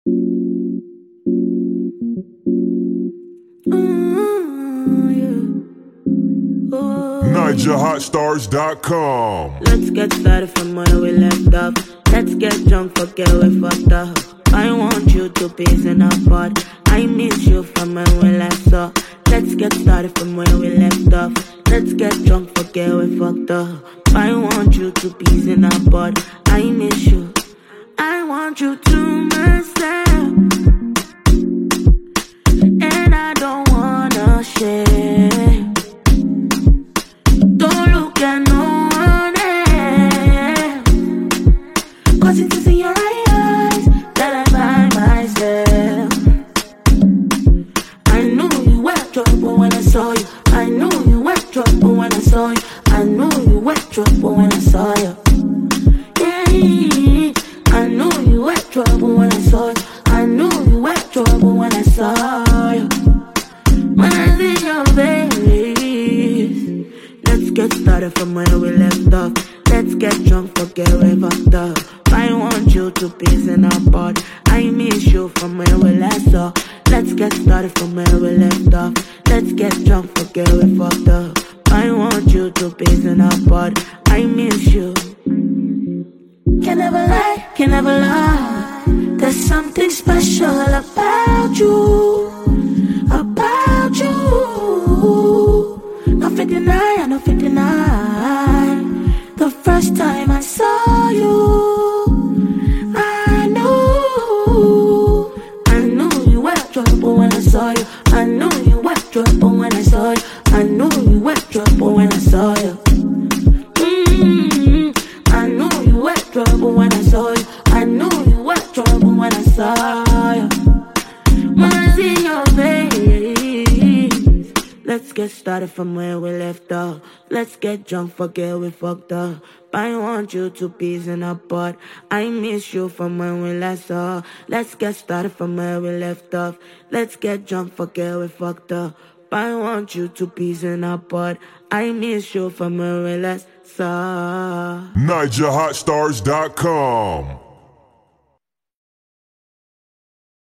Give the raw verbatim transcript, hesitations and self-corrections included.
Niger Hot Stars dot com. Let's get started from where we left off. Let's get drunk, forget we fucked up. I want you to peace in our part. I miss you from when we last saw. Let's get started from where we left off. Let's get drunk, forget we fucked up. I want you to peace in our part. I miss you. I want you to myself, and I don't wanna share. Don't look at no one else, 'cause it is in your eyes that I find myself. I knew you were trouble when I saw you. I knew you were trouble when I saw you. I knew you were trouble when I saw you. Yeah, I knew you were trouble when I saw you. I knew you were trouble when I saw you. When I see your face. Let's get started from where we left off. Let's get drunk, forget we fucked up. I want you to peace in our part. I miss you from where we last saw. Let's get started from where we left off. Let's get drunk, forget we fucked up. I want you to peace in our part. I miss you. Can never lie, can never lie. There's something special about you, about you. No fit deny, no fit deny. The first time I saw you, I knew, I knew you were trouble when I saw you. I knew you were trouble when I saw you. I knew you were trouble when I saw you. Mm-hmm. I knew you were trouble when I saw you. I knew you were trouble when I saw you. When I see your face. Let's get started from where we left off. Let's get drunk, forget we fucked up. I want you to peace in our part. I miss you from when we last saw. Let's get started from where we left off. Let's get drunk, forget we fucked up. I want you to peace in our part. I miss you from when we last saw. Niger Hot Stars dot com.